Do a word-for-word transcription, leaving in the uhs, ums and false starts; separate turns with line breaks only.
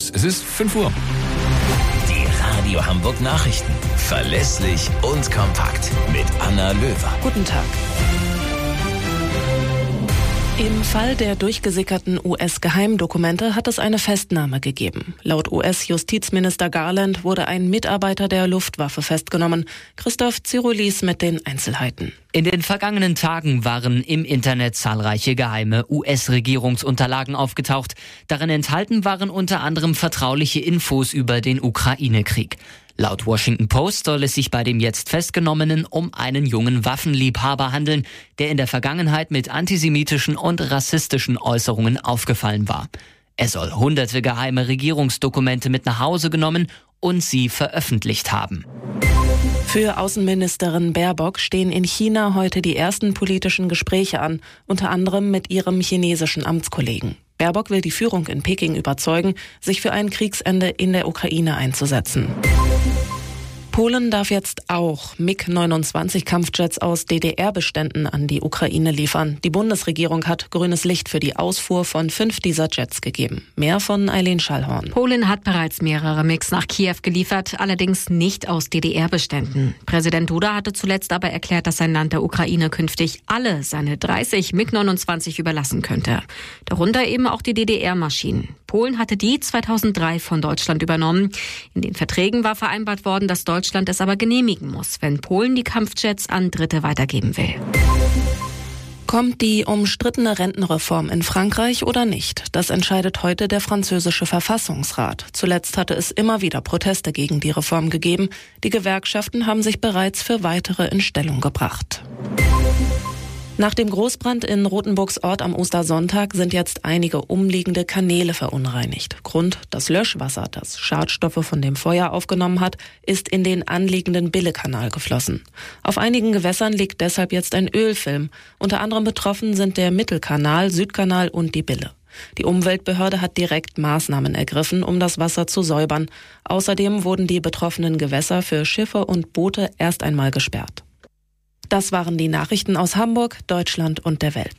Servus, es ist fünf Uhr.
Die Radio Hamburg Nachrichten. Verlässlich und kompakt. Mit Anna Löwer.
Guten Tag. Im Fall der durchgesickerten U S-Geheimdokumente hat es eine Festnahme gegeben. Laut U S-Justizminister Garland wurde ein Mitarbeiter der Luftwaffe festgenommen. Christoph Zirulis mit den Einzelheiten.
In den vergangenen Tagen waren im Internet zahlreiche geheime U S-Regierungsunterlagen aufgetaucht. Darin enthalten waren unter anderem vertrauliche Infos über den Ukraine-Krieg. Laut Washington Post soll es sich bei dem jetzt Festgenommenen um einen jungen Waffenliebhaber handeln, der in der Vergangenheit mit antisemitischen und rassistischen Äußerungen aufgefallen war. Er soll hunderte geheime Regierungsdokumente mit nach Hause genommen und sie veröffentlicht haben.
Für Außenministerin Baerbock stehen in China heute die ersten politischen Gespräche an, unter anderem mit ihrem chinesischen Amtskollegen. Baerbock will die Führung in Peking überzeugen, sich für ein Kriegsende in der Ukraine einzusetzen. Polen darf jetzt auch MiG neunundzwanzig Kampfjets aus D D R-Beständen an die Ukraine liefern. Die Bundesregierung hat grünes Licht für die Ausfuhr von fünf dieser Jets gegeben. Mehr von Eileen Schallhorn.
Polen hat bereits mehrere MiGs nach Kiew geliefert, allerdings nicht aus D D R-Beständen. Präsident Duda hatte zuletzt aber erklärt, dass sein Land der Ukraine künftig alle seine dreißig MiG neunundzwanzig überlassen könnte. Darunter eben auch die D D R-Maschinen. Polen hatte die zweitausenddrei von Deutschland übernommen. In den Verträgen war vereinbart worden, dass Deutschland es aber genehmigen muss, wenn Polen die Kampfjets an Dritte weitergeben will.
Kommt die umstrittene Rentenreform in Frankreich oder nicht? Das entscheidet heute der französische Verfassungsrat. Zuletzt hatte es immer wieder Proteste gegen die Reform gegeben. Die Gewerkschaften haben sich bereits für weitere in Stellung gebracht. Nach dem Großbrand in Rothenburgs Ort am Ostersonntag sind jetzt einige umliegende Kanäle verunreinigt. Grund: das Löschwasser, das Schadstoffe von dem Feuer aufgenommen hat, ist in den anliegenden Bille-Kanal geflossen. Auf einigen Gewässern liegt deshalb jetzt ein Ölfilm. Unter anderem betroffen sind der Mittelkanal, Südkanal und die Bille. Die Umweltbehörde hat direkt Maßnahmen ergriffen, um das Wasser zu säubern. Außerdem wurden die betroffenen Gewässer für Schiffe und Boote erst einmal gesperrt. Das waren die Nachrichten aus Hamburg, Deutschland und der Welt.